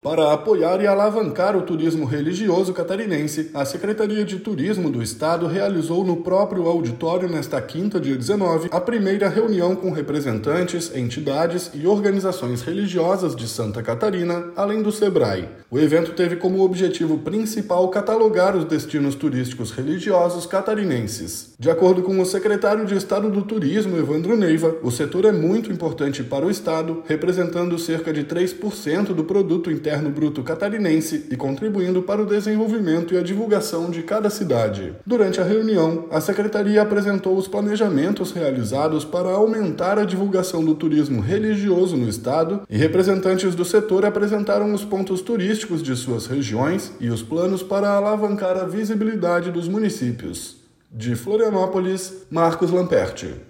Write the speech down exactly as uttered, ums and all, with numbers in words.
Para apoiar e alavancar o turismo religioso catarinense, a Secretaria de Turismo do Estado realizou no próprio auditório nesta quinta, dia dezenove, a primeira reunião com representantes, entidades e organizações religiosas de Santa Catarina, além do Sebrae. O evento teve como objetivo principal catalogar os destinos turísticos religiosos catarinenses. De acordo com o secretário de Estado do Turismo, Evandro Neiva, o setor é muito importante para o Estado, representando cerca de três por cento do produto interno Interno Bruto catarinense e contribuindo para o desenvolvimento e a divulgação de cada cidade. Durante a reunião, a Secretaria apresentou os planejamentos realizados para aumentar a divulgação do turismo religioso no Estado e representantes do setor apresentaram os pontos turísticos de suas regiões e os planos para alavancar a visibilidade dos municípios. De Florianópolis, Marcos Lamperti.